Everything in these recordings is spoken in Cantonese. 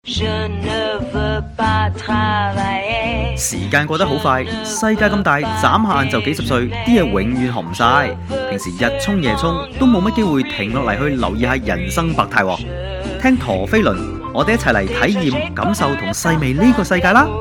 時間過得好快，世界咁大，眨下眼就幾十歲，啲嘢永遠學唔晒。平時日沖夜沖，都冇乜機會停落嚟去留意下人生百態。聽陀飛輪，我哋一齊嚟體驗、感受同細味呢個世界啦！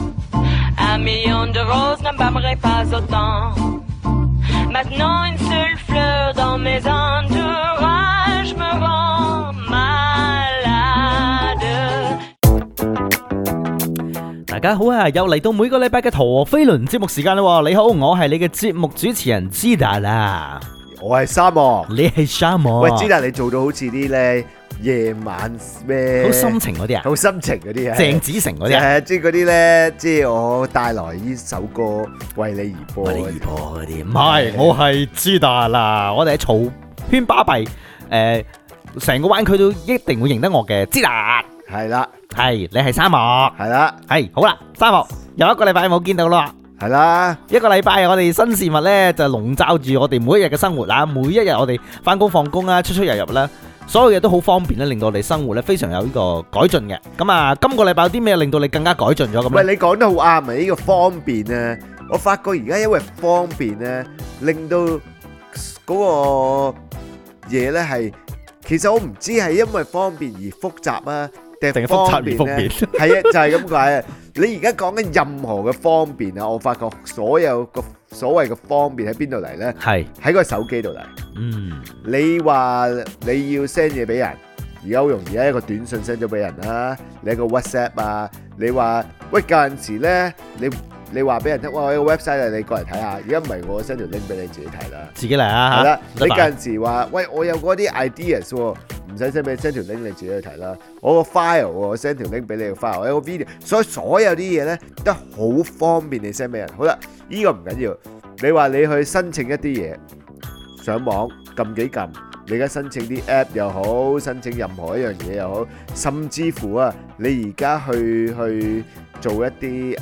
大家好啊！又嚟到每個禮拜嘅陀飛輪節目時間啦！你好，我係你嘅節目主持人知達啦， 我係沙漠， 你係沙漠。 喂，知達你做到好似啲咧夜晚咩？ 好心情嗰啲啊， 好心情嗰啲啊， 鄭子誠嗰啲啊， 即係嗰啲咧，即係我帶來呢首歌為你而播， 為你而播嗰啲。唔係，我係知達啦，我哋喺嘈喧巴閉，成個灣區都一定會認得我嘅知達。 係啦， 係你係沙漠， 係啦， 係好啦，沙漠又一個禮拜冇見到啦， 係啦， 一個禮拜我哋新事物咧就籠罩住我哋每一日嘅生活啦，每一日我哋翻工放工啦，出入入啦，所有嘢都好方便咧，令到我哋生活咧非常有呢個改進嘅。咁啊，今個禮拜有啲咩令到你更加改進咗咁咧？ 喂，你講得好啱啊！呢個方便咧，我發覺而家因為方便咧，令到嗰個嘢咧係，其實我唔知係因為方便而複雜啊。定係複雜而方便，係啊，就係咁解啊！你而家講緊任何嘅方便啊，我發覺所有個所謂嘅方便喺邊度嚟咧？係喺個手機度嚟。你話你要 send 嘢俾人，而家好容易啊，一個短信 send 咗俾人啦，你一個 WhatsApp 啊，你話喂舊陣時咧，你話俾人聽，哇！我有個 website 你過嚟睇下，而家唔係我 send 條 link 俾你自己睇啦，自己嚟啊！係啦，你舊陣時話喂，我有嗰啲 ideas 喎。唔使 send 俾你 send 條 link 你自己去睇啦。我個 file 我 send 條 link 俾你個 file，我有個 video，所有啲嘢咧都好方便你 send 俾人。好啦，呢個唔緊要。你話你去申請一啲嘢，上網撳幾撳，你而家申請啲 app 又好，申請任何一樣嘢又好，甚至乎啊，你而家去做一啲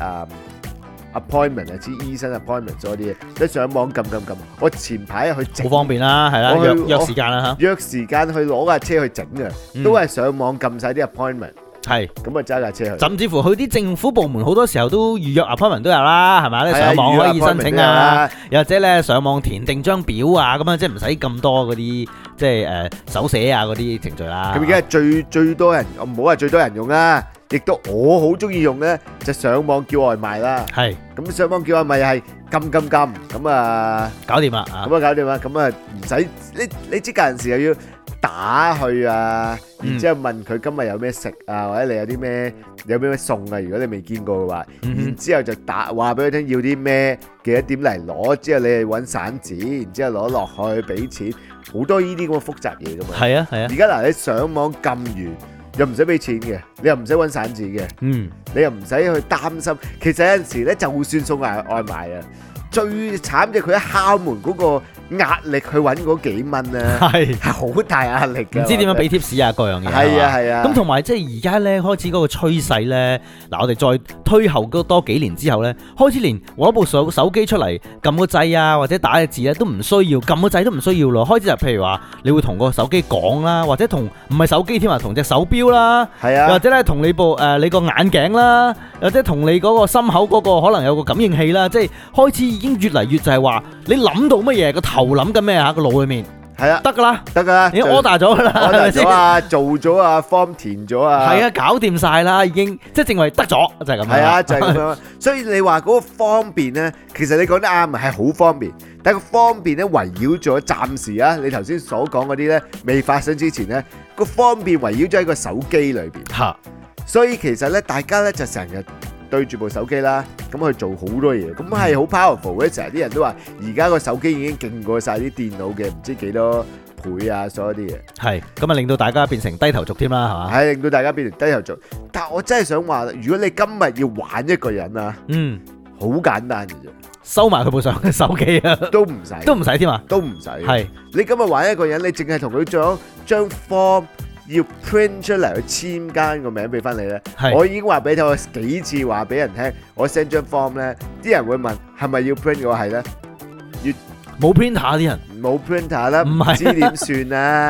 appointment 啊，啲醫生 appointment 嗰啲嘢，即係上網撳。我前排去整，好方便啦，係啦，約時間啦嚇，約時間去攞架車去整啊，都係上網撳晒啲 appointment，係咁啊揸架車去，甚至乎去啲政府部門好多時候都預約 appointment 都有啦，係咪？你上網可以申請啊，又或者咧上網填定張表啊，咁樣即係唔使咁多嗰啲即係手寫啊嗰啲程序啦。咁而家係最多人，我唔好話最多人用啦。亦都我好中意用咧，就上網叫外賣啦。係，咁上網叫外賣又係撳，咁啊搞掂啦。咁啊搞掂啦，咁啊唔使你知嗰陣時又要打去啊，然之後問佢今日有咩食啊，或者你有啲咩餸啊，如果你未見過嘅話，然之後就話俾佢聽要啲咩，幾多點嚟攞，之後你係揾散紙，然之後攞落去俾錢，好多呢啲咁嘅複雜嘢噶嘛。係啊。而家嗱，你上網撳完。又唔使俾錢嘅，你又唔使揾散紙嘅，你又唔使去擔心。其實有陣時咧，就算送外賣啊，最慘就係佢一敲門嗰個壓力去揾嗰幾蚊啊，係好大壓力嘅。唔知點樣俾貼士啊，各樣嘢。係啊。咁同埋即係而家咧開始嗰個趨勢咧，嗱我哋再推後多幾年之後咧，開始連攞部手機出嚟撳個掣啊，或者打個字咧都唔需要，撳個掣都唔需要咯。開始就譬如話，你會同個手機講啦，或者同唔係手機添啊，同隻手錶啦，係啊，或者咧同你部你個眼鏡啦，或者同你嗰個心口嗰個可能有個感應器啦，即係開始已經越嚟越就係話你諗到乜嘢個頭諗緊咩啊？個腦裏面係啊，得噶啦，已經 order 咗噶啦，係咪先啊？做咗啊 form 填咗啊，係啊，搞掂晒啦，已經即係正為得咗就係咁樣。係啊，就係咁樣。所以你話嗰個方便咧，其實你講得啱，係好方便。但係個方便咧，圍繞咗暫時啊，你頭先所講嗰啲咧，未發生之前咧，個方便圍繞咗喺個手機裏邊嚇。所以其實咧，大家咧就成日對住部手機啦，咁去做好多嘢，咁係好 powerful 嘅。成日啲人都話，而家個手機已經勁過晒啲電腦嘅唔知幾多倍啊，所有啲嘢。係，咁啊令到大家變成低頭族添啦，係嘛？係令到大家變成低頭族。但係我真係想話，如果你今日要玩一個人啊，好簡單嘅啫，收埋佢部手機啊，都唔使添啊，都唔使。係，你今日玩一個人，你淨係同佢張 form。要 print 出嚟去簽間個名俾翻你咧，我已經話俾你聽，我幾次話俾人聽，我 send 張 form 咧，啲人會問係咪要 print 我係咧，冇 printer 啲人冇 printer 啦，唔知點算啊？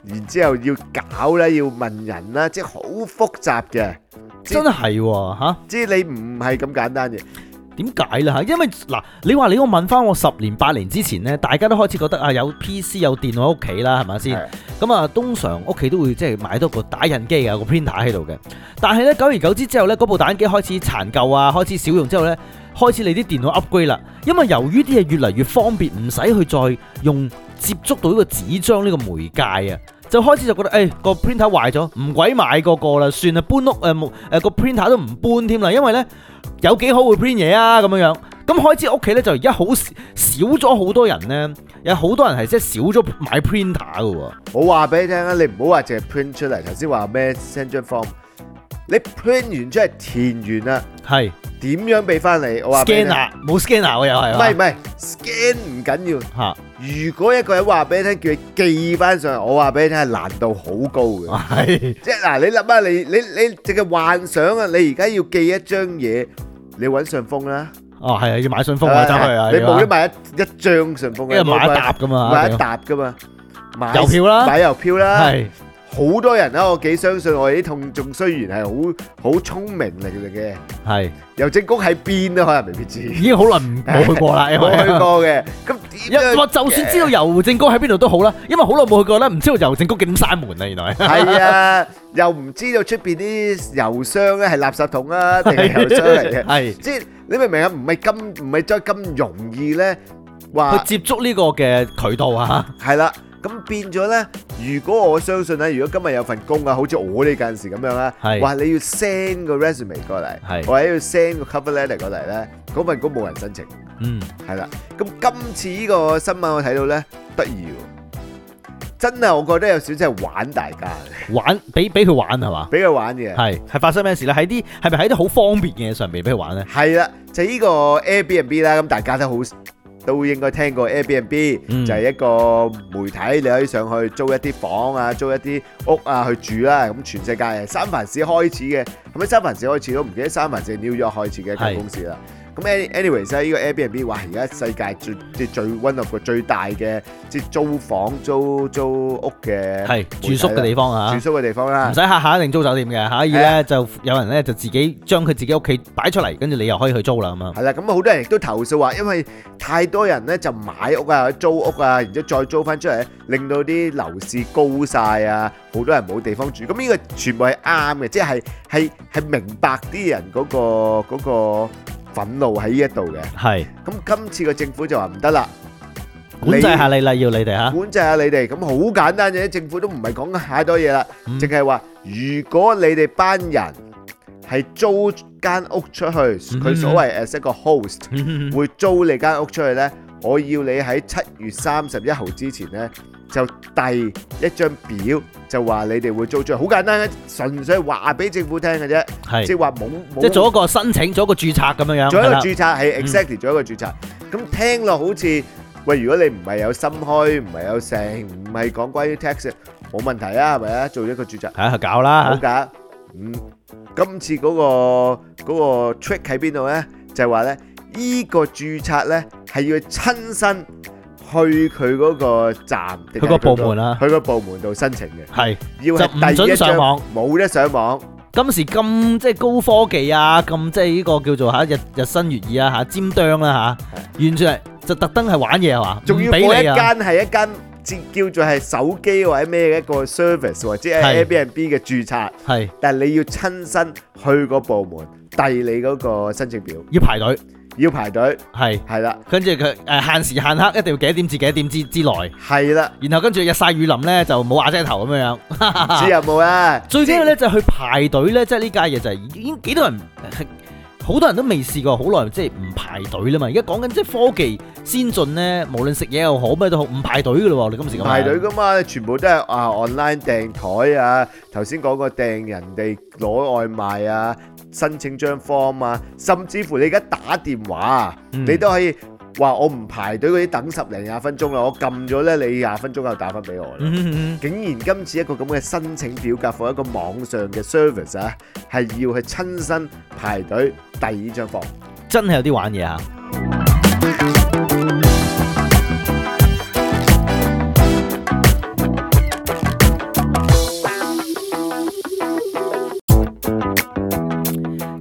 然之後要搞啦，要問人啦，即係好複雜嘅， 真係喎嚇。 即係你唔係咁簡單嘅。 點解咧嚇？因為嗱，你話你我問翻我10年8年之前咧，大家都開始覺得啊有 PC 有電腦喺屋企啦，係咪先？咁啊，通常屋企都會即係買多個打印機有個 printer 喺度嘅。但係咧，久而久之之後咧，嗰部打印機開始殘舊啊，開始少用之後咧，開始你啲電腦 upgrade 啦。因為由於啲嘢越嚟越方便，唔使去再用接觸到呢個紙張呢個媒介啊。就開始就覺得個 printer 壞咗，唔鬼買個啦，算啦，搬屋個 printer 都唔搬添啦，因為咧有幾好會 print 嘢啊咁樣樣。咁開始屋企咧就而家好少咗好多人咧，有好多人係即係少咗買 printer 嘅喎。 我話俾你聽啊，你唔好話淨係 print 出嚟，頭先話咩 send 張 form，你 print 完出嚟填完啦， 係點樣俾翻你？我話俾你聽 scanner 冇 scanner 喎又係。 唔係 scan 唔緊要嚇。 如果一個人話俾你聽，叫你寄翻上嚟，我話俾你聽係難度好高嘅。 係即係嗱，你諗下，你淨係幻想啊！你而家要寄一張嘢，你揾順豐啦。 哦，係啊，要買順豐啊，走去啊。 你冇得買一張順豐嘅， 因為買一沓噶嘛， 買一沓噶嘛，買郵票啦， 買郵票啦。 係好多人啦，我幾相信我哋啲聽眾雖然係好聰明嚟嘅， 係郵政局喺邊啊？可能未必知， 已經好耐冇去過啦， 冇去過嘅。咁點樣？ 我就算知道郵政局喺邊度都好啦，因為好耐冇去過啦，唔知道郵政局幾點閂門啊？原來係啊，又唔知道出邊啲郵箱咧係垃圾桶啊，定係郵箱嚟嘅？ 係即係你明唔明啊？唔係再咁容易咧，話去接觸呢個嘅渠道啊。 係啦。咁變咗咧，如果我相信咧，如果今日有份工啊，好似我呢陣時咁樣啦，話你要 send 個 resume 過嚟，或者要 send 個 cover letter 過嚟咧，嗰份工冇人申請。係啦。咁今次呢個新聞我睇到咧，得意喎，真係我覺得有少少係玩大家， 玩俾佢玩係嘛？ 俾佢玩嘅。 係發生咩事咧？係咪喺啲好方便嘅嘢上面俾佢玩咧？ 係啦，就呢個 Airbnb 啦，咁大家都應該聽過 Airbnb，就係一個媒體，你可以上去租一啲房啊，租一啲屋啊去住啦。咁全世界係三藩市開始嘅，咁喺三藩市開始都唔記得三藩市 New York 開始嘅一間公司啦。咁 anyways 呢個 Airbnb 哇，而家世界最 one of 個最大嘅即係租房租屋嘅住宿嘅地方啊， 住宿嘅地方啦， 唔使下下一定租酒店嘅，可以咧就有人咧就自己將佢自己屋企擺出嚟，跟住你又可以去租啦咁樣。 係啦，咁好多人亦都投訴話，因為太多人咧就買屋啊、租屋啊，然之後再租翻出嚟，令到啲樓市高晒啊，好多人冇地方住。咁呢個全部係啱嘅，即係明白啲人嗰個憤怒喺呢一度嘅。 係。 咁今次個政府就話唔得啦， 管制下你啦，要你哋嚇。 管制下你哋，咁好簡單嘅，政府都唔係講太多嘢啦，淨係話如果你哋班人係租間屋出去，佢所謂 as 一個 host 會租你間屋出去呢，我要你喺7月31號之前呢，就遞一張表，就話你哋會租出去。好簡單嘅，純粹話俾政府聽嘅啫，即係話冇即係做一個申請，做一個註冊咁樣樣。 做一個註冊係 exactly 做一個註冊。咁聽落好似喂，如果你唔係有心虛，唔係有成，唔係講關於 tax，冇問題啊，係咪啊？做一個註冊係搞啦， 好搞。今次嗰個 trick 喺邊度咧？就係話咧，依個註冊咧係要親身去佢嗰個站， 佢個部門啊， 去個部門度申請嘅， 係要就唔準上網， 冇得上網。 今時咁即係高科技啊，咁即係呢個叫做嚇日新月異啊嚇，尖端啦嚇，完全係就特登係玩嘢係嘛？ 仲要嗰一間係一間叫做係手機或者咩嘅一個 service 或者係 Airbnb 嘅註冊， 係，但係你要親身去個部門遞你嗰個申請表， 要排隊。 要排隊，係啦， 跟住佢限時限刻一定要幾多點至幾多點之內，係啦， 然後跟住日曬雨淋咧就冇瓦遮頭咁樣樣， 知有冇啊？ 最緊要咧就去排隊咧，即係呢家嘢就係已經幾多人，好多人都未試過好耐，即係唔排隊啦嘛。而家講緊即係科技先進咧，無論食嘢又好咩都好，唔排隊噶咯喎。你今時咁排隊噶嘛，全部都係online 訂台啊，頭先講過訂人哋攞外賣啊。申請張 form 啊，甚至乎你而家打電話，你都可以話我唔排隊嗰啲等10零20分鐘啦，我撳咗咧，你20分鐘又打翻俾我啦。竟然今次一個咁嘅申請表格放一個網上嘅 service 啊，係要去親身排隊遞呢張 form， 真係有啲玩嘢啊！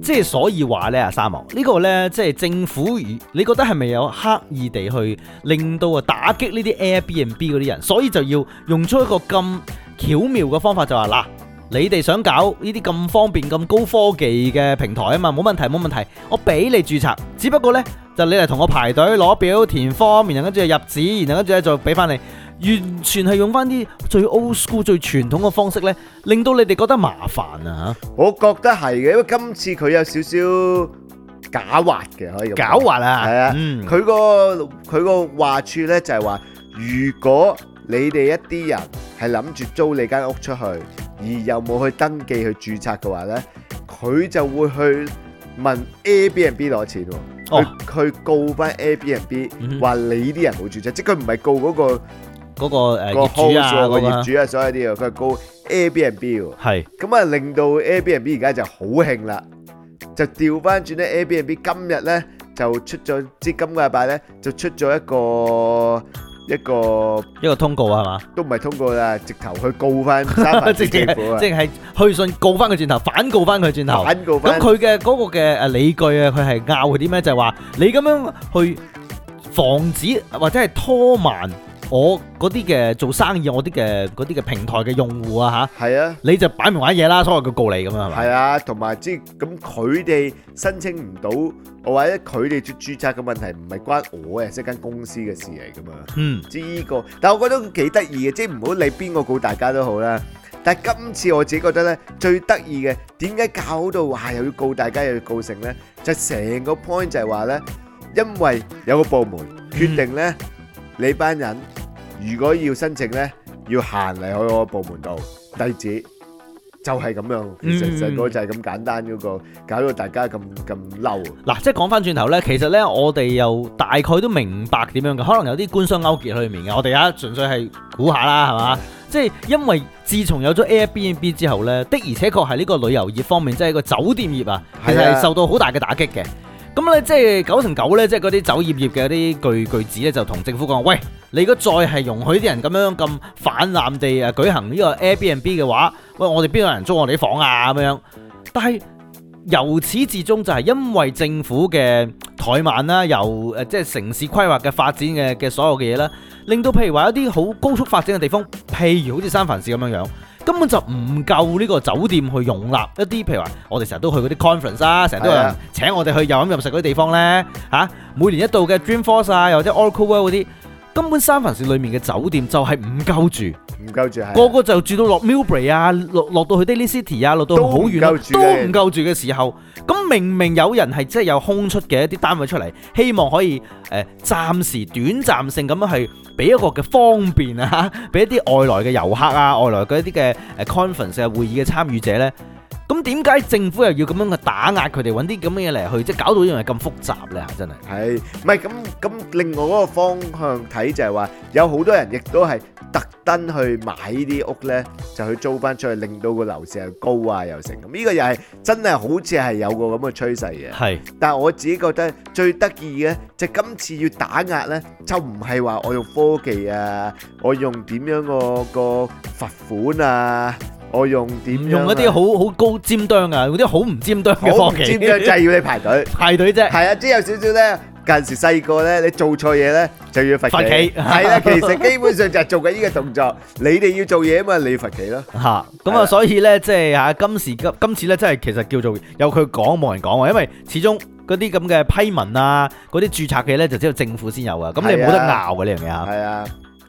即係所以話咧，沙漠呢個咧，即係政府，你覺得係咪有刻意地去令到打擊呢啲 Airbnb 嗰啲人，所以就要用出一個咁巧妙嘅方法，就話嗱，你哋想搞呢啲咁方便、咁高科技嘅平台啊嘛，冇問題冇問題，我俾你註冊，只不過呢，就你嚟同我排隊攞表填 form，然後跟住入紙，然後跟住咧就俾翻你。完全係用翻啲最 old school 最傳統嘅方式呢，令到你哋覺得麻煩啊！ 我覺得係嘅，因為今次佢有少少狡猾嘅，可以咁講。 狡猾啊！ 係啊，佢個話處呢就係話，如果你哋一啲人係諗住租你間屋出去，而又冇去登記去註冊嘅話呢，佢就會去問 Airbnb 攞錢喎，去告翻 Airbnb 話你啲人冇註冊，即係佢唔係告嗰個業主啊，個業主啊，所有啲嘢，佢係告 Airbnb 喎。係咁啊，令到 Airbnb 而家就好興啦，就調翻轉咧。Airbnb 今日咧就出咗，即係今個禮拜咧就出咗一個通告係嘛？都唔係通告啦，直頭去告翻三藩市政府啊！即係去信告翻佢轉頭，反告翻佢轉頭。反告翻。咁佢嘅嗰個嘅理據啊，佢係拗佢啲咩？就係話你咁樣去防止或者係拖慢我嗰啲嘅做生意，我啲嘅嗰啲嘅平台嘅用戶啊嚇，係啊，你就擺明玩嘢啦，所以佢告你咁樣係咪？係啊，同埋即係咁佢哋申請唔到，或者佢哋註冊嘅問題唔係關我嘅，即係間公司嘅事嚟噶嘛。即係呢個，但係我覺得幾得意嘅，即係唔好理邊個告大家都好啦。但係今次我自己覺得咧，最得意嘅點解搞到話又要告大家又要告成咧？就成個 point 就係話咧，因為有個部門決定咧，你班人如果要申請咧，要行嚟我個部門度遞紙，就係咁樣。其實成個就係咁簡單嗰個，搞到大家咁嬲。嗱，即係講翻轉頭咧，其實咧我哋又大概都明白點樣嘅，可能有啲官商勾結喺裏面嘅。我哋而家純粹係估下啦，係嘛？即係因為自從有咗 Airbnb 之後咧，的而且確係呢個旅遊業方面，即係個酒店業啊，其實係受到好大嘅打擊嘅。咁咧，即係9成9咧，即係嗰啲酒業業嘅啲巨子咧，就同政府講：喂，你如果再係容許啲人咁樣咁泛濫地舉行呢個 Airbnb 嘅話，喂，我哋邊有人租我哋啲房啊？咁樣。但係由始至終就係因為政府嘅怠慢啦，由即係城市規劃嘅發展嘅所有嘅嘢啦，令到譬如話一啲好高速發展嘅地方，譬如好似三藩市咁樣樣。根本就唔夠呢個酒店去容納一啲，譬如話我哋成日都去嗰啲 conference 啦，成日都有人請我哋去又飲又食嗰啲地方呢。每年一度嘅 Dreamforce 啊，又或者 Oracle World 嗰啲，根本三藩市裏面嘅酒店就係唔夠住，個個就住到落 Millbrae 啊，落到去 Daly City 啊，落到好遠都唔夠住嘅時候，咁明明有人係即係有空出嘅一啲單位出嚟，希望可以暫時短暫性咁樣去俾一個嘅方便啊，俾一啲外來嘅遊客啊，外來嘅一啲嘅conference 嘅會議嘅參與者呢。咁點解政府又要咁樣去打壓佢哋，揾啲咁嘅嘢嚟去，即係搞到呢樣嘢咁複雜咧？真係係唔係咁？另外嗰個方向睇就係話，有好多人亦都係特登去買呢啲屋咧，就去租翻出去，令到個樓市又高啊又成咁。呢個又係真係好似係有個咁嘅趨勢嘅。係，但係我自己覺得最得意嘅就係今次要打壓咧，就唔係話我用科技啊，我用點樣個罰款啊。我用點用一啲好高尖端啊，嗰啲好唔尖端嘅科技，尖端就係要你排隊啫。係啊，即係有少少咧。近時細個咧，你做錯嘢咧就要罰企。係啊，其實基本上就係做緊呢個動作。你哋要做嘢啊嘛，你要罰企咯。嚇，咁啊，所以咧，即係嚇今次咧，真係其實叫做有佢講冇人講喎，因為始終嗰啲咁嘅批文啊，嗰啲註冊嘅咧就只有政府先有啊，咁你冇得拗嘅呢樣嘢嚇。係啊。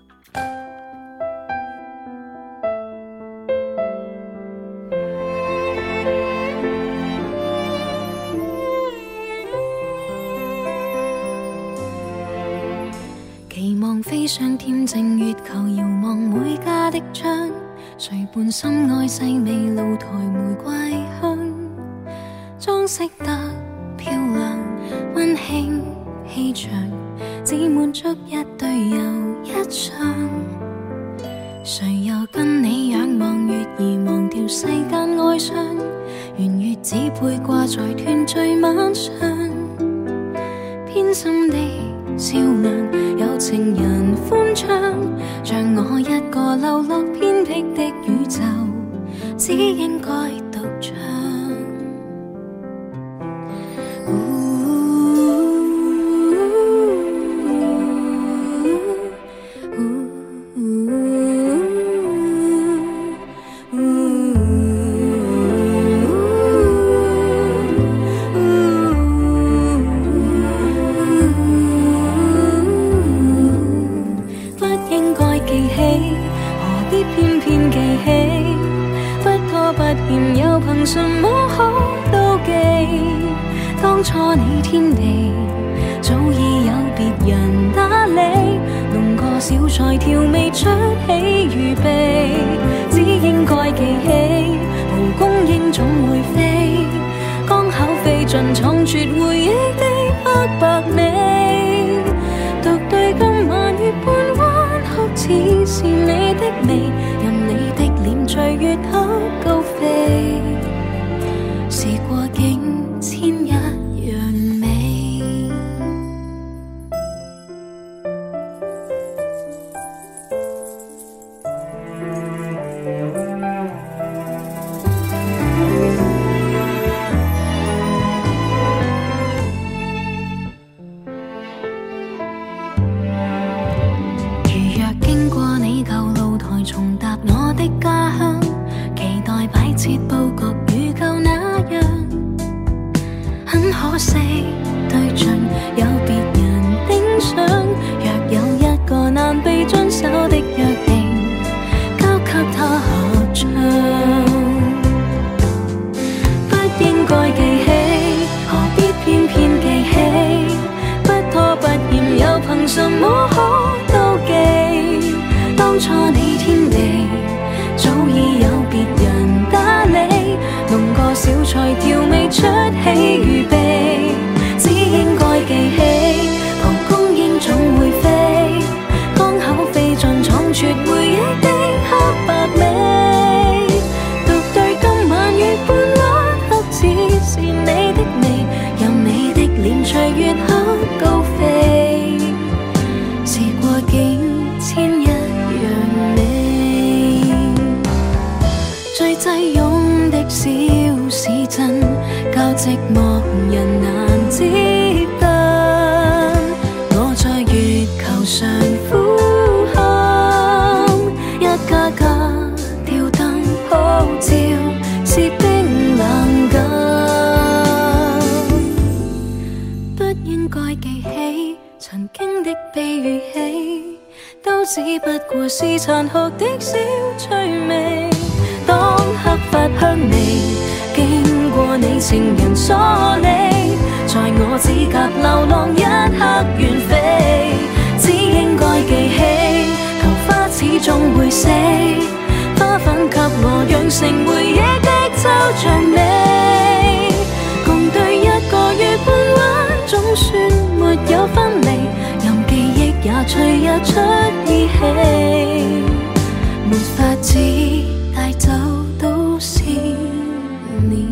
飛上恬靜月球，遙望每家的窗，誰伴心愛細味露台玫瑰香，裝飾得漂亮，溫馨氣場，只滿足一對又一雙。誰又跟你仰望月兒，忘掉世間哀傷，圓月只配掛在團聚晚上，偏心的照亮，有情人歡唱，像我一個流落偏僻的宇宙，只應該獨唱。 當初你天地早已有別人打理，弄個小菜調味出喜與悲，只應該記起蒲公英總會飛，剛巧飛進闖絕回憶的黑白美，獨對今晚月半彎曲似是你的眉，任你的臉隨月黑高飛，時過境遷一樣美。如若經過你舊露台，重踏我的家鄉，期待擺設佈局與舊那樣。很可惜，對象有別人盯上。若有一個難被遵守的約定，交給他合唱。不應該記起，何必偏偏記起？不拖不欠又憑什麼可妒忌？當初你天地早已有別人打理，弄個小菜調味出喜與悲，只應該記起蒲公英總會飛，剛巧飛進闖絕回憶的黑白美，獨對今晚月半彎黑似是你的眉，任你的臉隨月黑高飛，時過境遷一樣美。最擠擁的小市鎮，較寂寞人難接近。我在月球上呼喊，一家家吊燈普照，是冰冷感。不應該記起曾經的悲與喜，都只不過是殘酷的小趣味。當黑髮香味經過你情人所理，在我指甲流浪一刻遠飛，只應該記起桃花始終會死，花粉給我養成回憶的抽象美，共對一個月半彎總算沒有分離，任記憶也隨日出依稀，沒法子帶走都是你。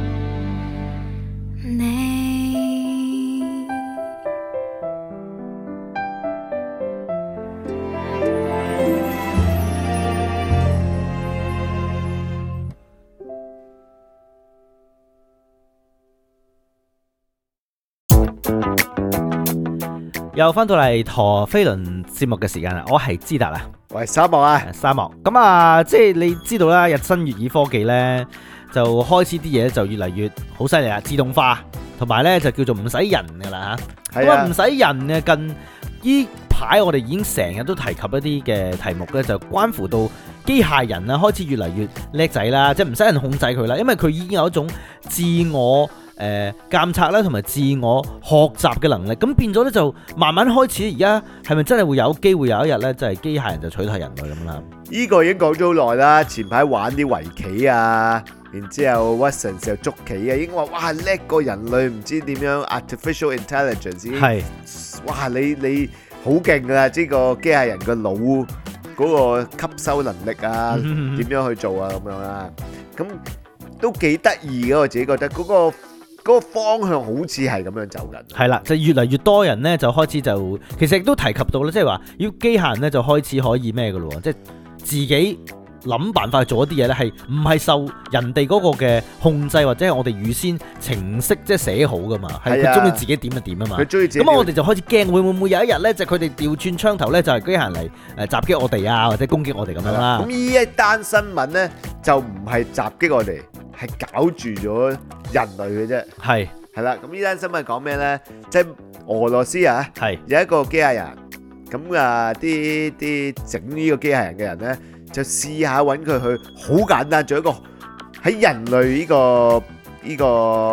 又翻到嚟陀飛輪節目嘅時間啦，我係知達啊， 我係沙漠啊， 沙漠咁啊，即係你知道啦，日新月異科技呢，就開始啲嘢就越嚟越好犀利啦，自動化同埋呢就叫做唔使人噶啦嚇，咁啊唔使人嘅近呢排我哋已經成日都提及一啲嘅題目呢，就關乎到機械人啊開始越嚟越叻仔啦，即係唔使人控制佢啦，因為佢已經有一種自我監察啦，同埋自我學習嘅能力，咁變咗咧就慢慢開始。而家係咪真係會有機會有一日咧，就係機械人就取代人類咁啦？ 呢個已經講咗好耐啦。前排玩啲圍棋啊，然之後 Watson 時候捉棋啊，已經話哇叻過人類，唔知點樣 artificial intelligence 已經係哇你好勁噶啦！呢個機械人個腦嗰個吸收能力啊，點樣去做啊咁樣啦，咁都幾得意嘅。我自己覺得嗰個方向好似係咁樣走緊， 係啦，就越嚟越多人咧就開始就其實亦都提及到咧，即係話要機械人咧就開始可以咩嘅咯，即係自己諗辦法做一啲嘢咧，係唔係受人哋嗰個嘅控制，或者係我哋預先程式即係寫好噶嘛？係佢中意自己點就點啊嘛。佢中意自己。咁我哋就開始驚會唔會有一日咧，就佢哋調轉槍頭咧，就係機械人嚟襲擊我哋啊，或者攻擊我哋咁樣啦。 咁呢一單新聞咧就唔係襲擊我哋，係搞住咗人類嘅啫。係啦，咁呢單新聞講咩咧？即係俄羅斯啊，有一個機械人，咁啊啲整呢個機械人嘅人咧，就試下揾佢去，好簡單做一個喺人類呢個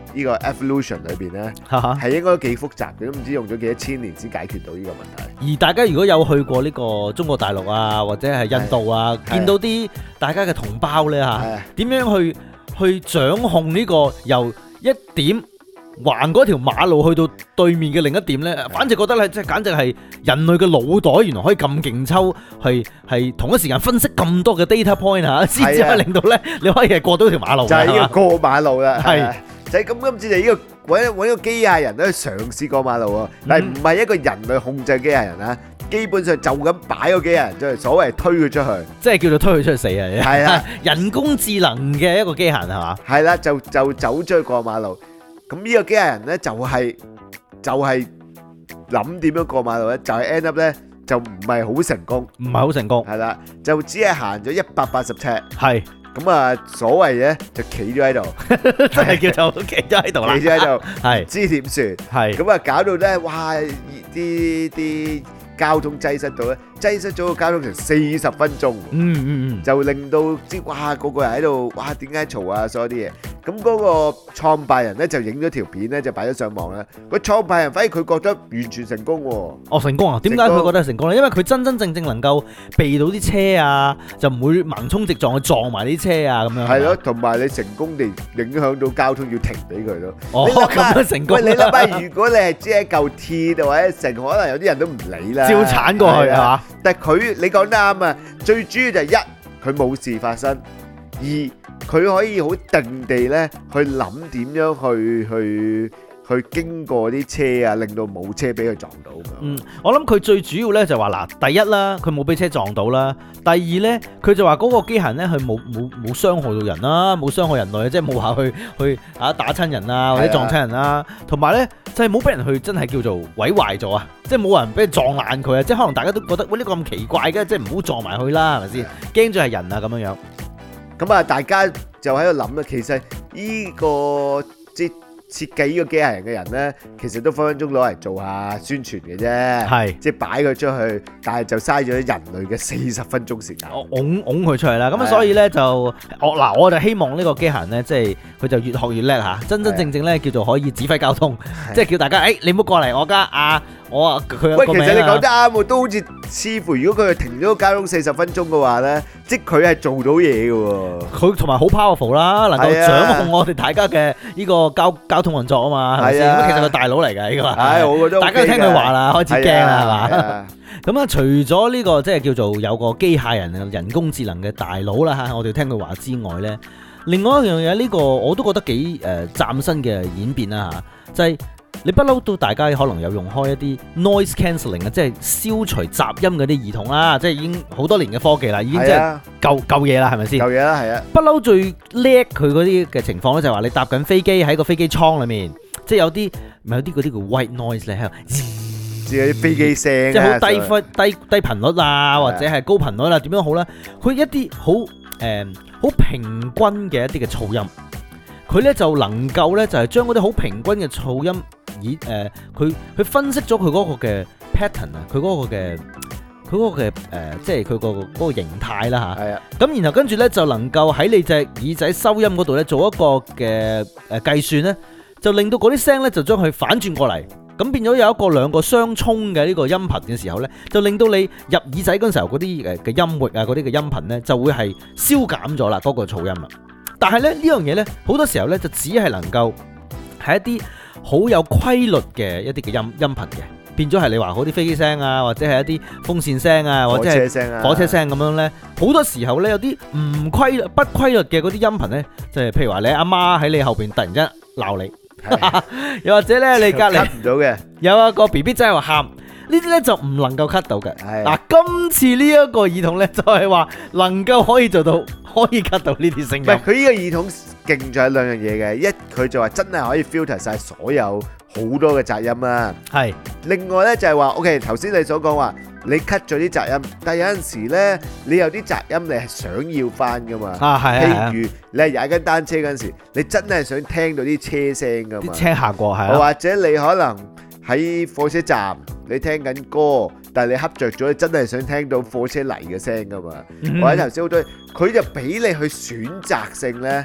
呢個 evolution 裏邊咧， 哈哈係應該幾複雜嘅，都唔知用咗幾多千年先解決到呢個問題。 而大家如果有去過呢個中國大陸啊，或者係印度啊，見到啲大家嘅同胞呢，嚇，點樣去掌控呢個由一點橫嗰條馬路去到對面嘅另一點呢？反正覺得咧，即係簡直係人類嘅腦袋原來可以咁勁抽，係同一時間分析咁多嘅 data point 嚇，先至可以令到咧你可以係過到條馬路。 就係呢個過馬路啦， 係就係咁。今次就呢個揾個機械人咧去嘗試過馬路喎，但係唔係一個人類控制機械人啊，基本上就咁擺個機械人出去，所謂推佢出去， 即係叫做推佢出去死啊！ 係啦， 人工智能嘅一個機械人係嘛？ 係啦，就走出去過馬路。咁呢個機械人咧就係諗點樣過馬路咧，就係 end up 咧就唔係好成功， 唔係好成功， 係啦，就只係行咗180尺。 係咁啊，所謂咧就企咗喺度， 真係叫做企咗喺度啦， 企咗喺度， 係唔知點算。 係咁啊，搞到咧，哇！啲交通擠塞到咧，擠塞咗個交通成40分鐘，就令到啲哇個個人喺度，哇點解嘈啊，所有啲嘢。咁嗰個創辦人咧就影咗條片咧，就擺咗上網啦。個創辦人反而佢覺得完全成功喎。 哦，成功啊？點解佢覺得成功咧？因為佢真真正正能夠避到啲車啊，就唔會橫衝直撞去撞埋啲車啊咁樣。 係咯，同埋你成功地影響到交通，要停俾佢咯。 哦，咁樣成功。 喂，你諗下，如果你係遮一嚿鐵或者成，可能有啲人都唔理啦， 照鏟過去係嘛？ 但係佢，你講得啱啊！最主要就係一，佢冇事發生；二，佢可以好定地咧去諗點樣去經過啲車啊，令到冇車俾佢撞到。 我諗佢最主要咧就話嗱，第一啦，佢冇俾車撞到啦；第二咧，佢就話嗰個機械人咧，佢冇傷害到人啦，冇傷害人類，即係冇話去打親人啊，或者撞親人啦。同埋咧就係冇俾人去真係叫做毀壞咗啊！即係冇人俾佢撞爛佢啊！即係可能大家都覺得喂，呢個咁奇怪嘅，即係唔好撞埋去啦，係咪先？驚咗係人啊咁樣樣。 咁啊，大家就喺度諗啦，其實呢個即設計呢個機械人嘅人咧，其實都分分鐘攞嚟做下宣傳嘅啫， 係即係擺佢出去，但係就嘥咗人類嘅40分鐘時間。 拱佢出嚟啦，咁所以咧就我就希望呢個機械人咧，即係佢就越學越叻嚇，真真正正咧叫做可以指揮交通，即係叫大家你唔好過嚟我家佢有個名。 喂，其實你講得啱喎，都好似乎如果佢停咗個交通40分鐘嘅話咧，即係佢係做到嘢嘅喎。佢同埋好 powerful 啦，能夠掌控我哋大家嘅呢個交通運作啊嘛，係咪先？咁其實佢大佬嚟㗎呢個係， 我覺得大家都聽佢話啦，開始驚啦係嘛？咁啊，除咗呢個即係叫做有個機械人工智能嘅大佬啦嚇，我哋聽佢話之外咧，另外一樣嘢呢個我都覺得幾嶄新嘅演變啦嚇，就係。你不嬲到大家可能有用開一啲 noise cancelling 啊，即係消除雜音嗰啲耳筒啦，即係已經好多年嘅科技啦，已經即係舊嘢啦，係咪先？ 舊嘢啦，係啊！ 不嬲最叻佢嗰啲嘅情況咧，就係話你搭緊飛機喺個飛機艙裏面，即係有啲嗰啲叫 white noise 咧喺度， 即係啲飛機聲， 即係好低頻率啊，或者係高頻率啊，點樣好咧？佢一啲好平均嘅一啲嘅噪音，佢咧就能夠咧就係將嗰啲好平均嘅噪音。佢分析咗佢嗰個嘅 pattern 啊，佢嗰個嘅即係佢嗰個形態啦嚇。係啊。咁然後跟住咧就能夠喺你隻耳仔收音嗰度咧做一個嘅計算咧，就令到嗰啲聲咧就將佢反轉過嚟，咁變咗有兩個相衝嘅呢個音頻嘅時候咧，就令到你入耳仔嗰陣時候嗰啲嘅音域啊，嗰啲嘅音頻咧就會係消減咗啦嗰個噪音啊。但係咧呢樣嘢咧好多時候咧就只係能夠係一啲好有規律嘅一啲嘅音頻嘅，變咗係你話嗰啲飛機聲啊，或者係一啲風扇聲啊，或者係火車聲咁樣咧，好多時候咧有啲不規律嘅嗰啲音頻咧，就係譬如話你阿媽喺你後邊突然之間鬧你，又或者咧你隔離唔到嘅， 有一個 BB 仔喺度喊，呢啲咧就唔能夠 cut 到嘅。嗱，今次呢一個耳筒咧就係話能夠可以做到可以 cut 到呢啲聲音。 唔係佢呢個耳筒勁在兩樣嘢嘅，一佢就話真係可以 filter 晒所有好多嘅雜音啦。係。另外咧就係話 OK， 頭先你所講話你 cut 咗啲雜音，但係有陣時咧你有啲雜音你係想要翻噶嘛。譬如你係踩緊單車嗰陣時，你真係想聽到啲車聲噶嘛。啲車行過係。 或者你可能喺火車站你聽緊歌，但係你瞌着咗，你真係想聽到火車嚟嘅聲噶嘛。或者頭先好多佢就俾你去選擇性咧。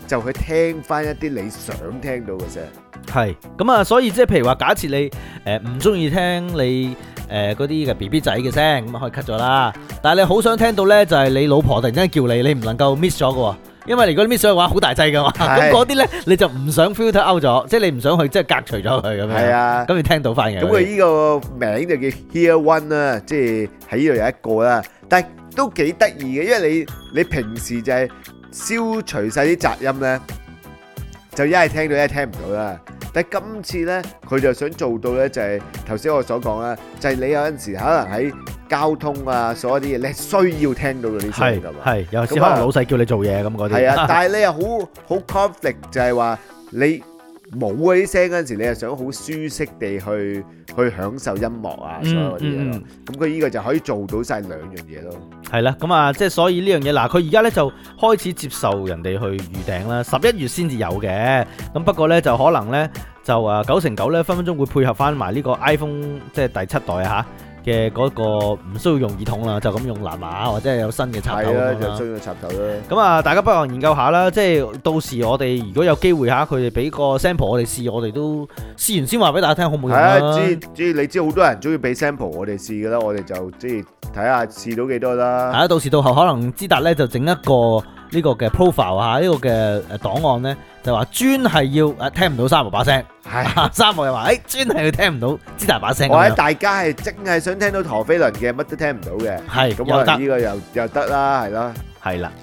就去聽翻一啲你想聽到嘅聲。 係咁啊，所以即係譬如話，假設你唔中意聽你嗰啲嘅 BB 仔嘅聲，咁可以 cut 咗啦。但係你好想聽到咧，就係你老婆突然之間叫你，你唔能夠 miss 咗嘅喎。因為如果你 miss 咗嘅話，好大劑嘅嘛。咁嗰啲咧，你就唔想 filter out 咗，即係你唔想去即係隔除咗佢咁樣。 係啊， 咁你聽到翻嘅。 咁佢呢個名就叫 Hear One 啦，即係喺呢度有一個啦。但係都幾得意嘅，因為你平時就係消除晒啲雜音咧，就一係聽到一係聽唔到啦。但係今次咧，佢就想做到咧，就係頭先我所講啦，就係你有陣時可能喺交通啊，所有啲嘢你係需要聽到嗰啲聲㗎嘛。 係有時可能老細叫你做嘢咁嗰啲。 係啊，但係你又好 conflict，就係話你冇嗰啲聲嗰陣時，你又想好舒適地去享受音樂啊，所有嗰啲嘢咯。咁佢呢個就可以做到晒兩樣嘢咯。 係啦，咁啊，即係所以呢樣嘢嗱，佢而家咧就開始接受人哋去預訂啦，11月先至有嘅。咁不過咧就可能咧就9成9咧分分鐘會配合翻埋呢個 iPhone 即係第7代嚇嘅嗰個唔需要用耳筒啦，就咁用藍牙或者係有新嘅插頭咁樣啦。 就需要插頭啦。 咁啊，大家不妨研究下啦，即係到時我哋如果有機會嚇，佢哋俾個 sample 我哋試，我哋都試完先話俾大家聽好唔好用啦。 係啊，你知好多人中意俾 sample 我哋試㗎啦，我哋就即係睇下試到幾多啦。 係啊，到時到後可能知達咧就整一個呢個嘅 profile 嚇，呢個嘅檔案咧就話專係要聽唔到三毛把聲，係三毛又話專係要聽唔到知達把聲。 或者大家係淨係想聽到陀飛輪嘅，乜都聽唔到嘅， 係咁可能呢個又得啦，係咯， 係啦。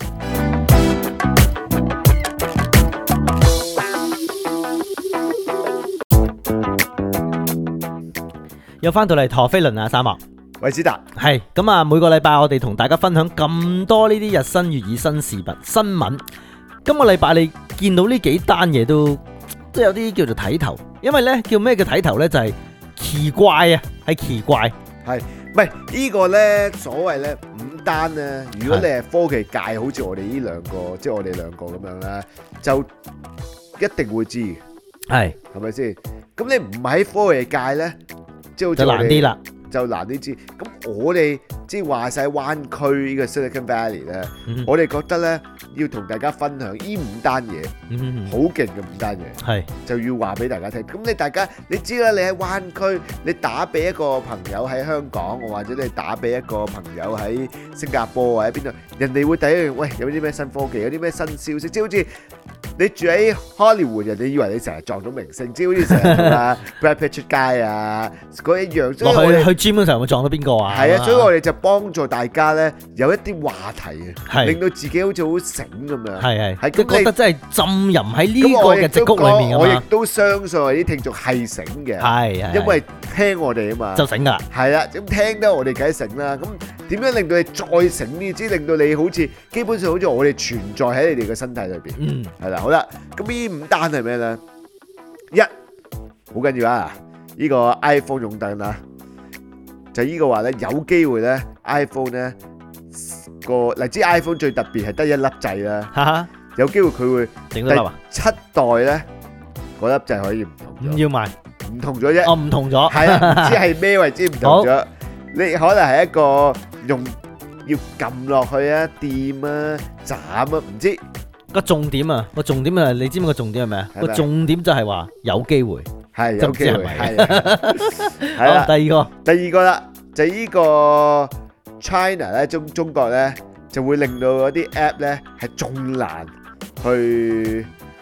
又翻到嚟陀飛輪啊，三毛。 喂，子達， 係咁啊！每個禮拜我哋同大家分享咁多呢啲日新粵語新視頻新聞。今個禮拜你見到呢幾單嘢都有啲叫做睇頭，因為呢叫咩叫睇頭呢？就係奇怪啊，係奇怪。 係唔係呢個呢？所謂呢5單呢，如果你係科技界，好似我哋呢兩個，即係我哋兩個咁樣啦，就一定會知嘅，係咪先？咁你唔喺科技界呢，即係好似就難啲啦。 就難啲知，咁我哋即係話晒灣區呢個 Silicon Valley 咧，我哋覺得咧要同大家分享呢5單嘢，好勁嘅5單嘢， 係就要話俾大家聽。咁大家你知啦，你喺灣區，你打俾一個朋友喺香港，或者你打俾一個朋友喺新加坡或者邊度，人哋會第一樣，喂，有啲咩新科技，有啲咩新消息，即係好似你住喺 Hollywood，人哋以為你成日撞到明星，即係好似成日同阿 Brad Pitt 出街啊嗰一樣。所以我哋去 gym 嗰時候會撞到邊個啊？ 係啊，所以我哋就幫助大家咧有一啲話題啊，令到自己好似好醒咁樣。 係，即係覺得真係浸淫喺呢個嘅矽谷裏面啊嘛。 我亦都相信我啲聽眾係醒嘅，係因為聽我哋啊嘛， 就醒㗎。係啦，咁聽得我哋梗係醒啦。咁點樣令到你再醒啲？即係令到你好似基本上好似我哋存在喺你哋嘅身體裏邊。係啦，好啦，咁呢5單係咩咧？一好緊要啊！呢個 iPhone 用燈啦。就呢個話咧，有機會咧 ，iPhone 咧個嗱，知 iPhone 最特別係得一粒掣啦，有機會佢會整多粒啊 ？7代咧嗰粒掣可以唔同咗， 唔要賣， 唔同咗啫。 哦，唔同咗， 係啊，唔知係咩為之唔同咗。你可能係一個用要撳落去啊、掂啊、斬啊，唔知個重點啊，個重點啊，你知唔知個重點係咩啊？個重點就係話有機會。 係有機會，係啦。第二個啦，就呢個 China 咧，中國咧就會令到嗰啲 app 咧係仲難去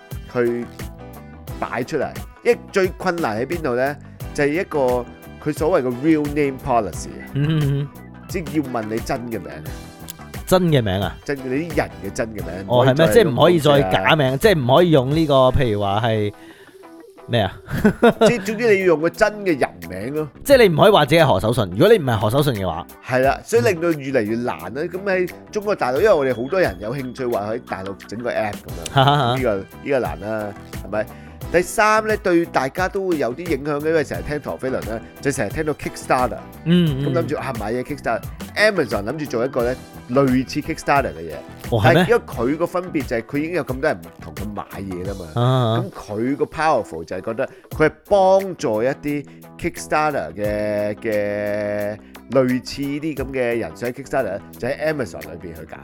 擺出嚟。因為最困難喺邊度咧，就係一個佢所謂嘅 real name policy 啊，即係要問你真嘅名。 真嘅名啊？ 真你啲人嘅真嘅名。 哦，係咩？即係唔可以再假名，即係唔可以用呢個，譬如話係。咩啊？ 即係總之你要用個真嘅人名咯。 即係你唔可以話自己係何守信。如果你唔係何守信嘅話， 係啦，所以令到越嚟越難啦。咁喺中國大陸，因為我哋好多人有興趣話喺大陸整個 app 咁樣，呢個難啦，係咪？第3咧，對大家都會有啲影響嘅，因為成日聽陀飛輪咧，就成日聽到 Kickstarter，咁諗住買嘢 Kickstarter，Amazon 諗住做一個咧類似 Kickstarter 嘅嘢，但係因為佢個分別就係佢已經有咁多人唔同佢買嘢啦嘛，咁佢個 powerful 就係覺得佢係幫助一啲 Kickstarter 嘅類似啲咁嘅人，所以 Kickstarter 就喺 Amazon 裏邊去搞。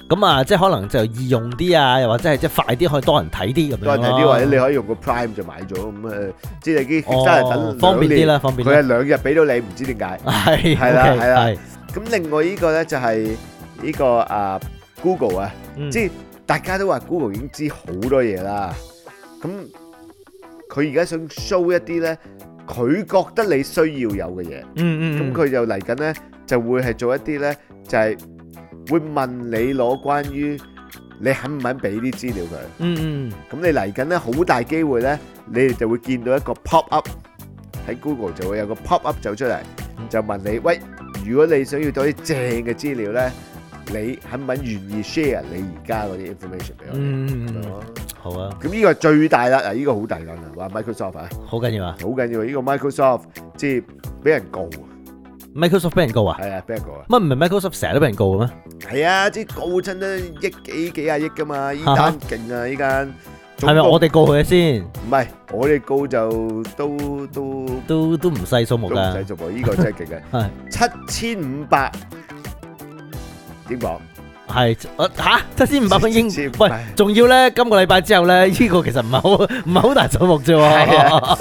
咁啊，即係可能就易用啲啊，又或者係即係快啲可以多人睇啲咁樣多人睇啲，或者你可以用個 Prime 就買咗咁誒，即係啲學生係等方便啲啦，方便啲。 佢係2日俾到你，唔知點解。 係啦 OK， 係啦係咁另外呢個咧就係呢個Google 啊，即係大家都話 Google 已經知好多嘢啦。咁佢而家想 show 一啲咧，佢覺得你需要有嘅嘢。咁佢就嚟緊咧，就會係做一啲咧，就係會問你攞關於你肯唔肯俾啲資料佢。咁你嚟緊咧，好大機會咧，你哋就會見到一個 pop up 喺 Google 就會有個 pop up 走出嚟，就問你喂，如果你想要多啲正嘅資料咧，你肯唔肯願意 share 你而家嗰啲 information 俾我哋？ 好啊。 咁呢個係最大啦，嗱呢個好大㗎啦，話 Microsoft 啊， 好緊要啊！ 好緊要呢個 Microsoft 即係俾人告啊， Microsoft 俾人告啊？ 係啊，俾人告啊！ 乜唔係 Microsoft 成日都俾人告嘅咩？ 係啊，即係告親都億幾廿億㗎嘛，呢單勁啊呢間。 係咪我哋告佢先？ 唔係，我哋告就都唔細數目㗎。 都唔細數目，呢個真係勁嘅。7500英鎊。 係嚇7500蚊英 7000 喂，仲要咧今個禮拜之後咧，呢個其實唔係好大數目啫喎。 係啊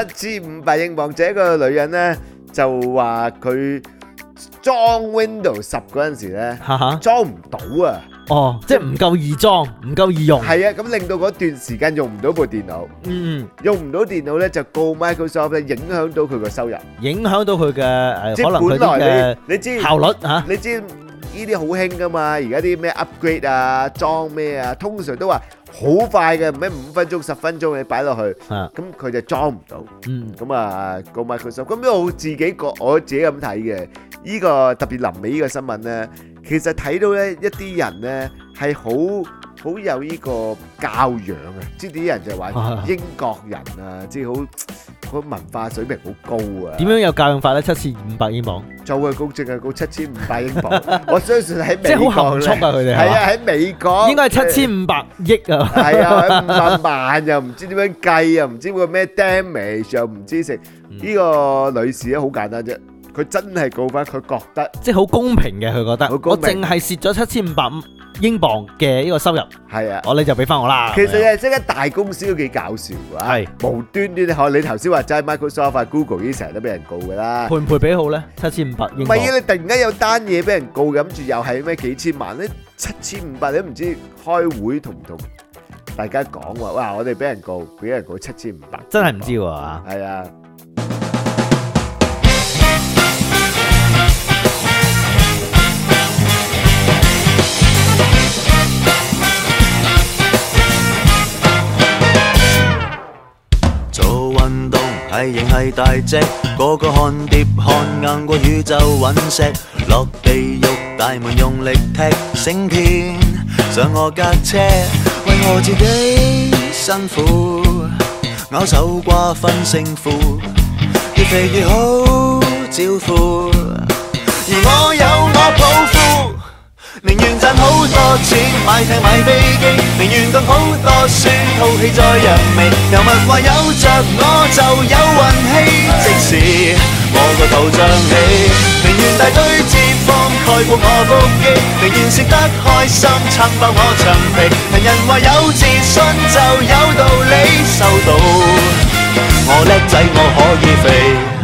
，7500英鎊，這一個女人咧就話佢裝 Windows 10嗰陣時咧裝唔到啊。 哦，即係唔夠易裝，唔夠易用。 係啊，咁令到嗰段時間用唔到部電腦。用唔到電腦咧就告 Microsoft 咧，影響到佢個收入， 影響到佢嘅可能佢本來嘅你知效率嚇。 你知呢啲好興噶嘛？而家啲咩 upgrade 啊，裝咩啊，通常都話好快嘅，唔係5分鐘、10分鐘你擺落去，咁佢就裝唔到。咁啊告 Microsoft。咁我自己咁睇嘅，呢個特別臨尾呢個新聞咧，其實睇到咧一啲人咧係好有呢個教養啊！即係啲人就話英國人啊，即係好文化水平好高啊！ 點樣有教養法咧？7500英鎊， 做嘅高淨係高7500英鎊，我相信喺美國即係好含蓄啊！佢哋係啊，喺美國應該係7500億啊！ 係啊，500萬又唔知點樣計，又唔知個咩 damage，又唔知食呢個女士咧好簡單啫，佢真係告翻，佢覺得即係好公平嘅，佢覺得我淨係蝕咗7500英鎊嘅呢個收入， 係啊， 你就俾翻我啦。 其實係即係大公司都幾搞笑㗎，係無端端學你頭先話齋 Microsoft 啊、Google 呢啲成日都俾人告㗎啦， 賠唔賠俾好咧？7500英鎊。 唔係啊！你突然間有單嘢俾人告，諗住又係咩幾千萬咧？7500你都唔知開會同唔同大家講話，哇！我哋俾人告7500， 真係唔知喎。 係啊。 係型係大隻，個個看碟看硬過宇宙隕石，落地獄大門用力踢，醒片上我架車，為我自己辛苦，咬手瓜分勝負，越肥越好招呼，而我有我抱負。寧願賺好多錢買艇買飛機，寧願當好多書套戲在揚眉，又問話有着我就有運氣，即使我個頭脹起，寧願大堆脂肪蓋過我腹肌，寧願食得開心撐爆我長皮，人人話有自信就有道理，收到我叻仔我可以肥。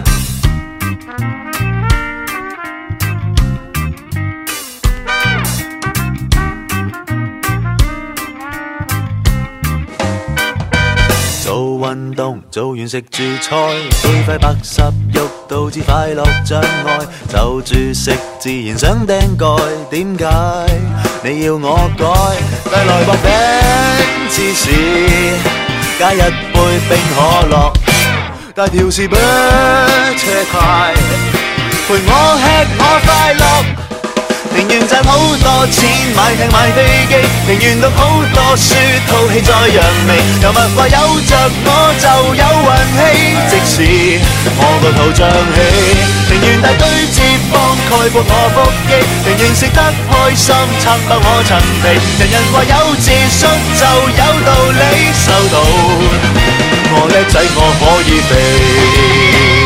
運動做完食住菜，背塊80肉導致快樂障礙，就住食自然想釘蓋，點解你要我改？帶來薄餅芝士，加一杯冰可樂，大條士啤車太，陪我吃我快樂。寧願賺好多錢買艇買飛機，寧願讀好多書套戲在揚眉，又物話有着我就有運氣，即使我個頭脹起，寧願大堆脂肪蓋過我腹肌，寧願食得開心撐爆我陳皮，人人話有自信就有道理，收到我叻仔我可以肥。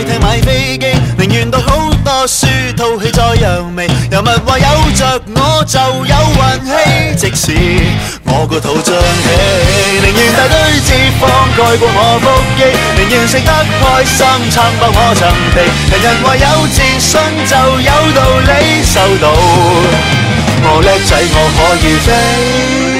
艇買飛機，寧願讀好多書，套戲再揚眉。又問話有着我就有運氣，即使我個肚脹氣，寧願大堆脂肪蓋過我腹肌，寧願食得開心撐爆我層皮。人人話有自信就有道理，收到我叻仔我可以飛。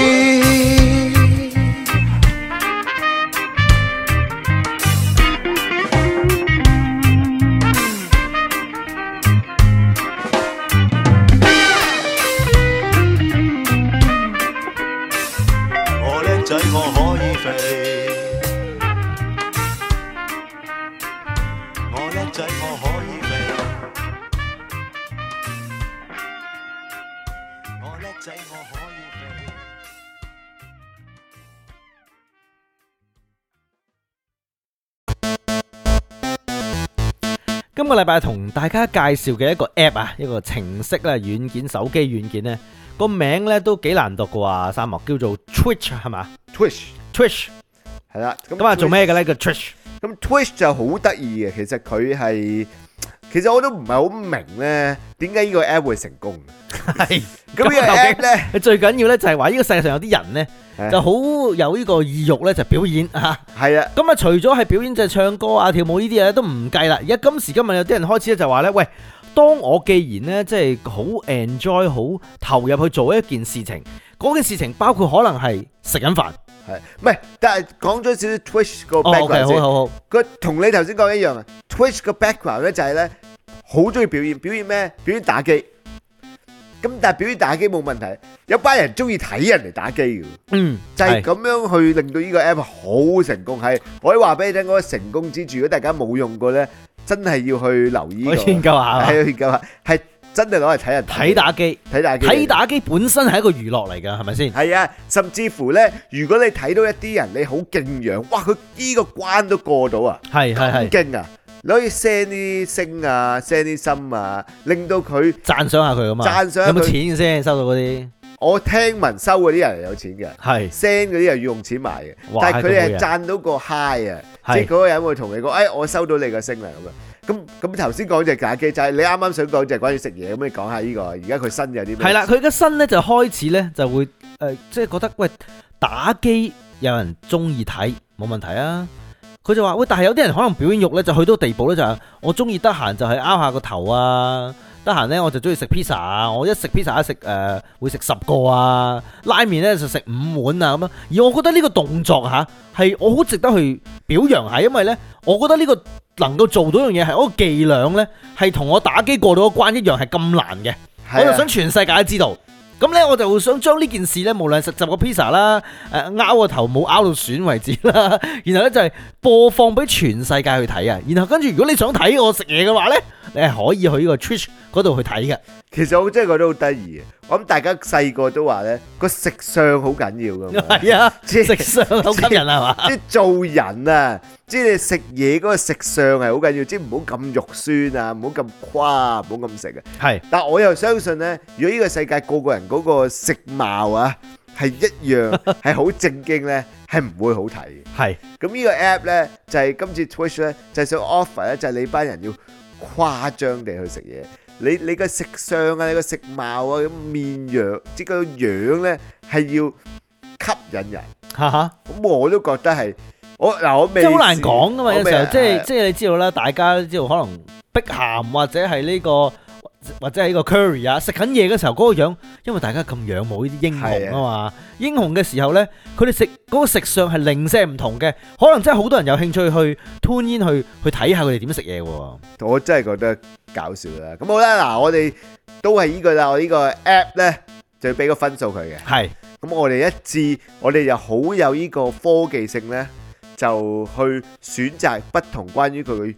今個禮拜同大家介紹嘅一個 app 啊，一個程式咧，軟件手機軟件咧，個名咧都幾難讀嘅喎，三幕叫做 Twitch 係嘛 Twitch 係啦， 咁啊做咩嘅咧個 Twitch？ 咁 Twitch 就好得意嘅，其實我都唔係好明咧，點解呢個 app 會成功？ 係咁呢個 app 咧， 最緊要咧就係話呢個世界上有啲人咧就好有呢個意欲咧就表演啊。 係啊， 咁啊除咗係表演就係唱歌啊跳舞呢啲嘢都唔計啦。而家今時今日有啲人開始咧就話咧，喂，當我既然咧即係好 enjoy 好投入去做一件事情，嗰件事情包括可能係食緊飯。 係，唔係？但係講咗少少 Twitch 個 background 先。 好。 佢同你頭先講一樣啊。Twitch 個 background 咧就係咧好中意表演咩？表演打機。咁但係表演打機冇問題，有班人中意睇人嚟打機嘅。就係咁樣去令到呢個 app 好成功。係可以話俾你聽，嗰個成功之處，如果大家冇用過咧，真係要去留意。 我研究下。 係研究下，係。真係攞嚟睇人睇打機，睇打機本身係一個娛樂嚟㗎，係咪先？ 係啊，甚至乎咧，如果你睇到一啲人你好敬仰，哇！佢呢個關都過到啊，係勁啊！你可以 send 啲星啊 ，send 啲心啊，令到佢讚賞下佢㗎嘛。讚賞有冇錢先收到嗰啲？ 我聽聞收嗰啲人係有錢嘅，係 send 嗰啲又要用錢買嘅，但係佢哋係讚到個 high 啊，即係嗰個人會同你講，誒，我收到你個星啦咁啊。咁頭先講隻打機就係你啱啱想講就係關於食嘢，咁你講下呢個而家佢新有啲咩？係啦， 佢嘅新咧就開始咧就會即係覺得喂，打機有人中意睇冇問題啊。佢就話喂，但係有啲人可能表演欲咧就去到地步咧就係我中意得閒就係拗下個頭啊，得閒咧我就中意食 pizza 啊，我一食 pizza 會食10個啊，拉麵咧就食5碗啊咁樣。而我覺得呢個動作嚇係我好值得去表揚下，因為咧我覺得呢個能夠做到樣嘢係嗰個伎倆咧，係同我打機過到一關一樣係咁難嘅。我就想全世界都知道。咁咧我就想將呢件事咧，無論食10個 pizza 啦，拗個頭冇拗到損為止啦，然後咧就係播放俾全世界去睇啊。然後跟住如果你想睇我食嘢嘅話咧，你係可以去呢個 Twitch 嗰度去睇嘅。其實我真係覺得好得意嘅。我諗大家細個都話咧，個食相好緊要噶嘛。係啊，食相好吸引係嘛？即係做人啊，即係你食嘢嗰個食相係好緊要，即係唔好咁肉酸啊，唔好咁誇，唔好咁食啊。係，但係我又相信咧，如果呢個世界個個人嗰個食貌啊係一樣，係好正經咧，係唔會好睇嘅。係，咁呢個 app 咧就係今次 Twitch 咧就係想 offer 咧，就係你班人要誇張地去食嘢。你個食相啊，你個食貌啊，咁面樣，即係個樣咧係要吸引人。咁我都覺得係我未即係好難講噶嘛，有時候即係你知道啦，大家都知道可能碧咸或者係呢個或者係呢個 Curry 啊，食緊嘢嘅時候嗰個樣，因為大家咁仰慕呢啲英雄啊嘛，英雄嘅時候咧，佢哋食嗰個食相係零舍唔同嘅，可能真係好多人有興趣去 tune in 去睇下佢哋點食嘢喎。我真係覺得搞笑啦。咁好啦，嗱，我哋都係呢個啦，我呢個 app 咧就要俾個分數佢嘅。係。咁我哋一致，我哋又好有呢個科技性咧，就去選擇不同關於佢嘅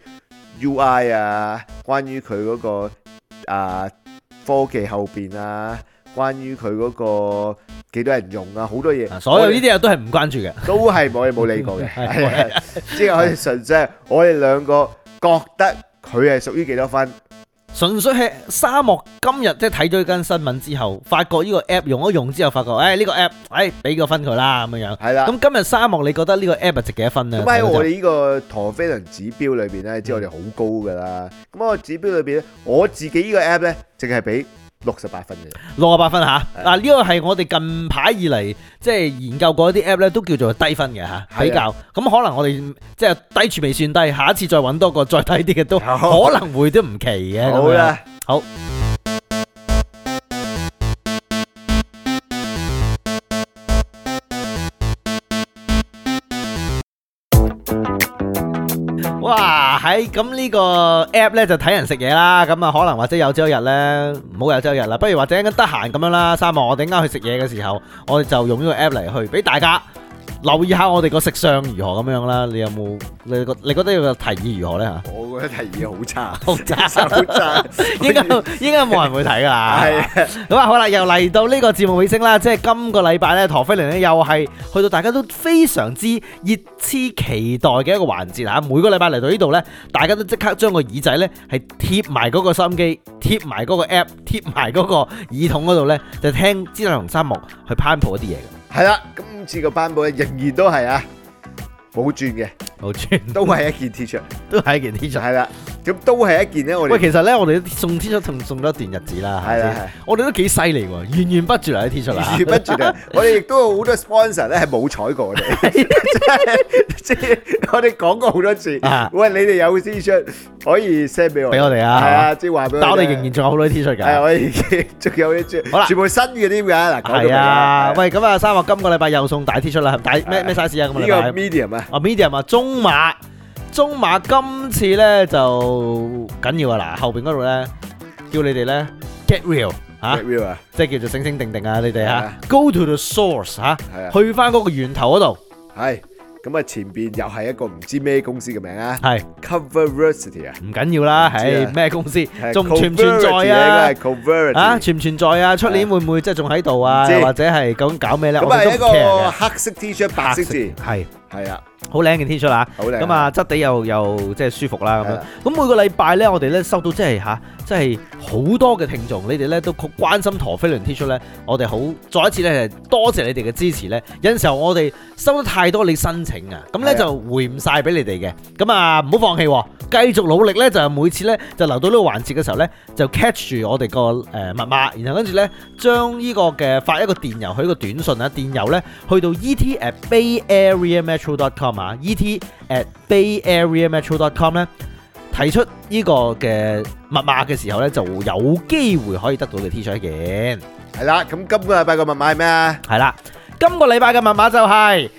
UI 啊，關於佢嗰個科技後邊啊，關於佢嗰個幾多人用啊，好多嘢。所有呢啲嘢都係唔關注嘅，都係我哋冇理過嘅。即係我哋純粹我哋兩個覺得佢係屬於幾多分， 純粹係沙漠今日即係睇咗呢間新聞之後，發覺呢個 app 用一用之後，發覺呢個 app 俾個分佢啦咁樣。 係啦。 咁今日沙漠你覺得呢個 app 係值幾多分咧？ 咁喺我哋呢個陀飛輪指標裏邊咧，知我哋好高㗎啦。咁我指標裏邊咧，我自己呢個 app 咧，淨係俾68分嘅。 68分嚇。嗱呢個係我哋近排以嚟即係研究過一啲 app 咧，都叫做低分嘅嚇，比較。咁可能我哋即係低處未算低，下一次再揾多個再低啲嘅都可能會都唔奇嘅。 好啦， 好。哇！喺咁呢個 app 咧就睇人食嘢啦，咁啊可能或者有朝一日咧唔好有朝一日啦，不如或者一陣得閒咁樣啦，沙漠我哋啱去食嘢嘅時候，我哋就用呢個 app 嚟去俾大家留意下我哋個食相如何咁樣啦。你有冇你覺得呢個提議如何咧嚇？ 我覺得提議好差， 好差， 好差， 應該冇人會睇噶啦。 係咁啊，好啦，又嚟到呢個節目尾聲啦，即係今個禮拜咧，陀飛輪咧又係去到大家都非常之熱切期待嘅一個環節嚇。每個禮拜嚟到呢度咧，大家都即刻將個耳仔咧係貼埋嗰個收音機，貼埋嗰個 app， 貼埋嗰個耳筒嗰度咧，就聽資訊同沙漠去攀譜一啲嘢嘅。 係啦，今次個頒布咧仍然都係啊冇轉嘅， 冇轉， 都係一件 T 恤， 都係一件 T 恤。 係啦，咁都係一件咧，我哋喂，其實咧，我哋送 T 恤送咗一段日子啦， 係啦， 我哋都幾犀利喎，源源不絕嚟啲 T 恤啦， 源源不絕啊！我哋亦都有好多 sponsor 咧係冇採過我哋，即係我哋講過好多次，喂，你哋有 T 恤可以 send 俾我哋啊， 係啊，即係話俾我。 但我哋仍然仲有好多 T 恤㗎， 係我哋仲有啲，好啦，全部新嘅啲㗎嗱， 係啊，喂，咁啊，沙漠今個禮拜又送大 T 恤啦，大咩 size 啊？咁呢個 medium 啊， medium 啊，中碼今次咧就緊要啊！嗱，後邊嗰度咧叫你哋咧 get real 嚇，即係叫做醒醒定定啊！你哋嚇 go to the source 嚇，去翻嗰個源頭嗰度。係咁啊，前邊又係一個唔知咩公司嘅名啊， 係 Coverversity 啊， 唔緊要啦，係咩公司？仲存唔存在啊？啊，存唔存在啊？出年會唔會即係仲喺度啊？或者係究竟搞咩咧？ 咁係一個黑色 T 恤，白色字，係啊。 好靚嘅 T 恤啊，咁啊質地又即係舒服啦咁樣。咁每個禮拜咧，我哋咧收到即係好多嘅聽眾，你哋咧都好關心陀飛輪 T 恤咧，我哋好再一次咧係多謝你哋嘅支持咧。有陣時候我哋收得太多你申請啊，咁咧就回唔晒俾你哋嘅。咁啊唔好放棄，繼續努力咧，就每次咧就留到呢個環節嘅時候咧，就 catch 住我哋個密碼，然後跟住咧將呢個嘅發一個電郵去一個短信啊，電郵咧去到 et@bayareametro.com et@bayareametro.com 咧提出呢個嘅密碼嘅時候咧，就有機會可以得到嘅 T 恤一件。 係啦，咁今個禮拜嘅密碼係咩啊？ 係啦，今個禮拜嘅密碼就係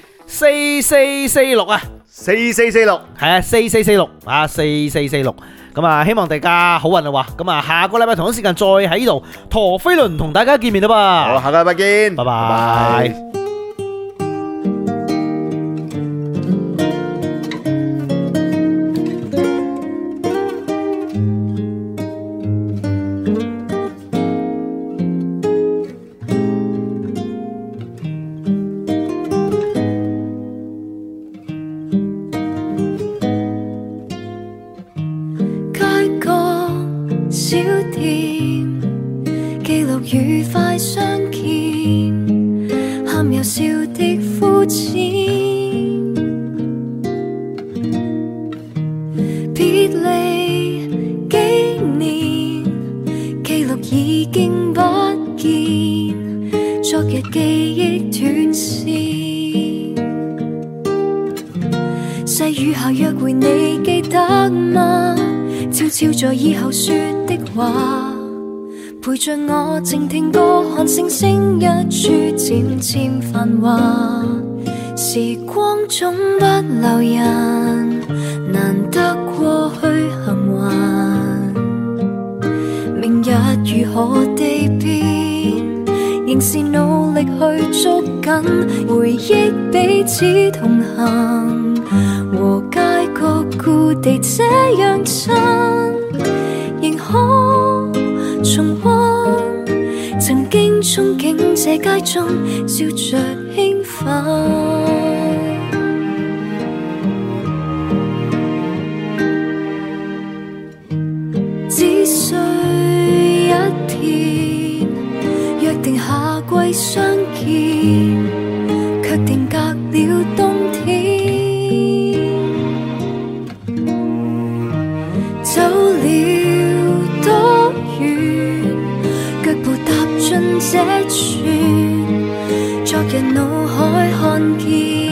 4446啊，4446係啊，4446啊，4446。咁啊，希望大家好運啦喎！咁啊，下個禮拜同一時間再喺呢度陀飛輪同大家見面啦噃。 好，下個禮拜見， 拜拜。 小店記錄愉快相見，喊又笑的膚淺，別離幾年，記錄已經不見，昨日記憶斷線，細雨下約會你記得嗎？悄悄在以後說的話，陪着我靜聽歌，看星星一處漸漸繁華。時光總不留人，難得過去幸運。明日如何地變，仍是努力去捉緊，回憶彼此同行，和街角故地這樣親，仍可重溫曾經憧憬這街中笑着興奮。只需季相見，卻定格了冬天。走了多遠，腳步踏進這串，昨日腦海看見。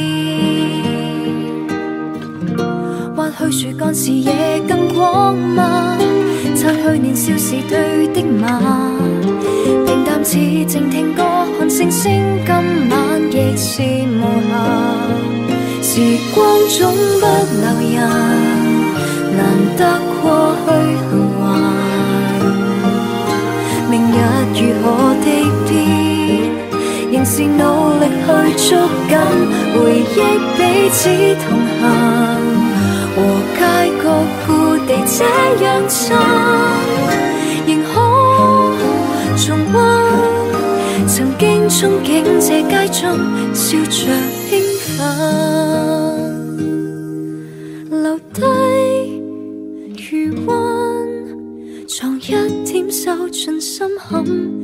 或許樹幹視野更廣嗎？擦去年少時對的罵，平淡似靜聽歌，看星星，今晚亦是無暇。時光總不留人，難得過去行壞。明日如何地變，仍是努力去捉緊回憶，彼此同行。和街角故地這樣親，仍可重溫曾經憧憬這街中笑着興奮，留低餘溫，藏一點手進心坎。